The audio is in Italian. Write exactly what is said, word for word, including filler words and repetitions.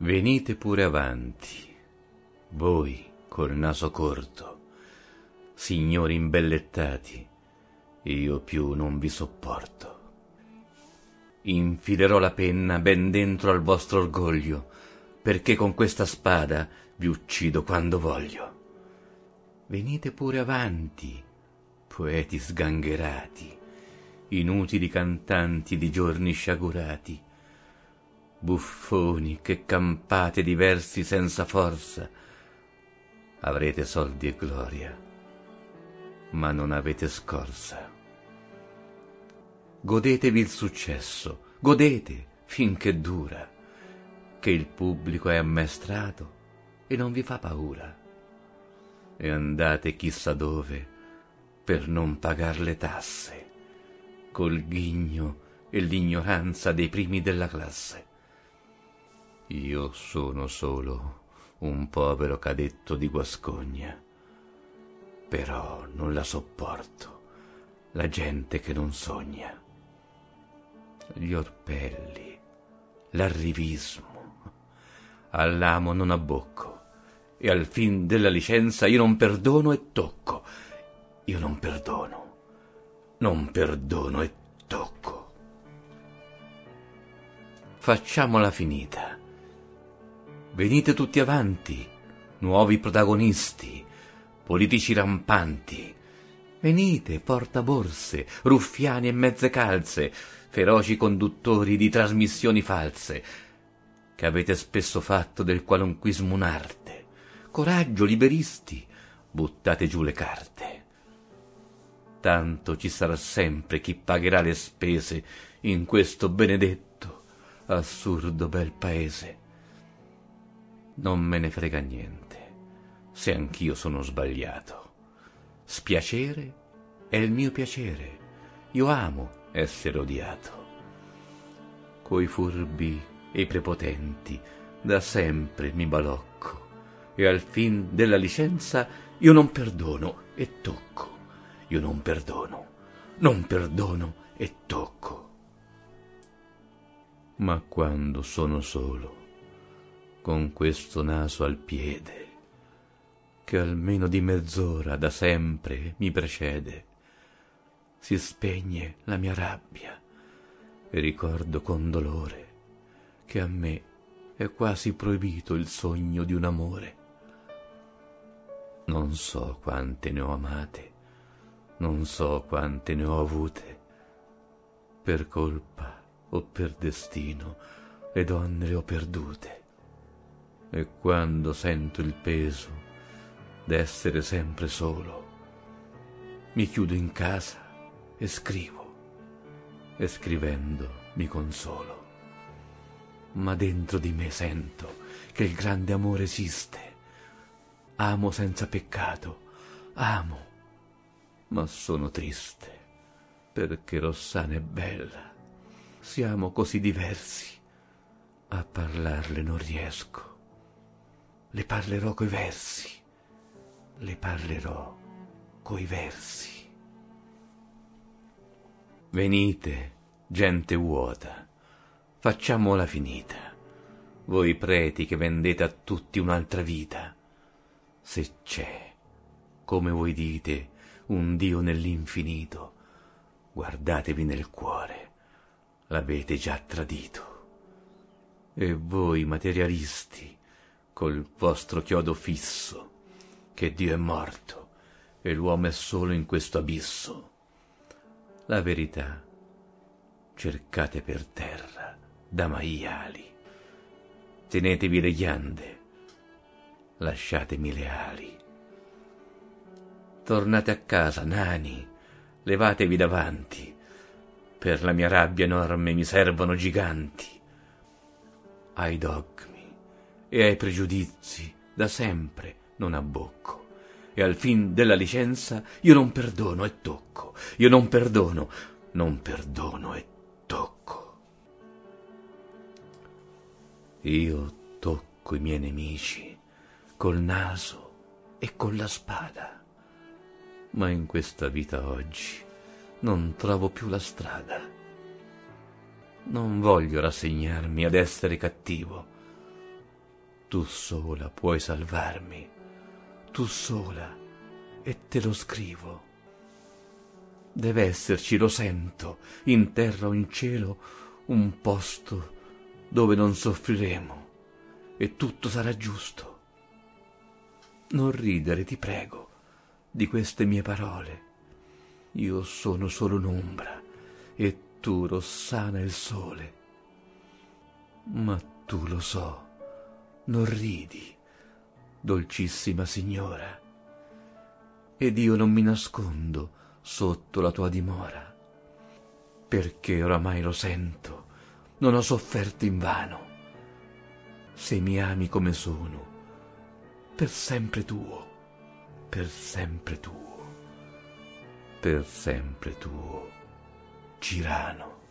Venite pure avanti, voi col naso corto, signori imbellettati, io più non vi sopporto. Infilerò la penna ben dentro al vostro orgoglio, perché con questa spada vi uccido quando voglio. Venite pure avanti, poeti sgangherati, inutili cantanti di giorni sciagurati, buffoni che campate di versi senza forza. Avrete soldi e gloria, ma non avete scorza. Godetevi il successo, godete finché dura, che il pubblico è ammaestrato e non vi fa paura. E andate chissà dove per non pagar le tasse, col ghigno e l'ignoranza dei primi della classe. Io sono solo un povero cadetto di Guascogna, però non la sopporto, la gente che non sogna. Gli orpelli, l'arrivismo, all'amo non abbocco, e al fin della licenza io non perdono e tocco, io non perdono, non perdono e tocco. Facciamola finita. Venite tutti avanti, nuovi protagonisti, politici rampanti. Venite, portaborse, ruffiani e mezze calze, feroci conduttori di trasmissioni false, che avete spesso fatto del qualunquismo un'arte. Coraggio, liberisti, buttate giù le carte. Tanto ci sarà sempre chi pagherà le spese in questo benedetto, assurdo bel paese. Non me ne frega niente, se anch'io sono sbagliato. Spiacere è il mio piacere, io amo essere odiato. Coi furbi e i prepotenti da sempre mi balocco, e al fin della licenza io non perdono e tocco, io non perdono, non perdono e tocco. Ma quando sono solo, con questo naso al piede, che almeno di mezz'ora da sempre mi precede, si spegne la mia rabbia e ricordo con dolore che a me è quasi proibito il sogno di un amore. Non so quante ne ho amate, non so quante ne ho avute, per colpa o per destino le donne le ho perdute, e quando sento il peso d'essere sempre solo, mi chiudo in casa e scrivo, e scrivendo mi consolo. Ma dentro di me sento che il grande amore esiste. Amo senza peccato, amo, ma sono triste, perché Rossana è bella. Siamo così diversi, a parlarle non riesco. Le parlerò coi versi, le parlerò coi versi. Venite, gente vuota, facciamola finita, voi preti che vendete a tutti un'altra vita. Se c'è, come voi dite, un Dio nell'infinito, guardatevi nel cuore, l'avete già tradito. E voi materialisti, col vostro chiodo fisso, che Dio è morto e l'uomo è solo in questo abisso, la verità cercate per terra da maiali. Tenetevi le ghiande, lasciatemi le ali. Tornate a casa, nani, levatevi davanti, per la mia rabbia enorme mi servono giganti. Ai dogmi e ai pregiudizi da sempre non abbocco, e al fin della licenza io non perdono e tocco, io non perdono, non perdono e tocco. Io tocco i miei nemici col naso e con la spada, ma in questa vita oggi non trovo più la strada. Non voglio rassegnarmi ad essere cattivo, Tu sola puoi salvarmi, tu sola, e te lo scrivo. Deve esserci, lo sento, in terra o in cielo, un posto dove non soffriremo e tutto sarà giusto. Non ridere, ti prego, di queste mie parole. Io sono solo un'ombra e tu, Rossana, il sole. Ma tu, lo so, non ridi, dolcissima signora, ed io non mi nascondo sotto la tua dimora, perché oramai lo sento, non ho sofferto invano. Se mi ami come sono, per sempre tuo, per sempre tuo, per sempre tuo, Cirano.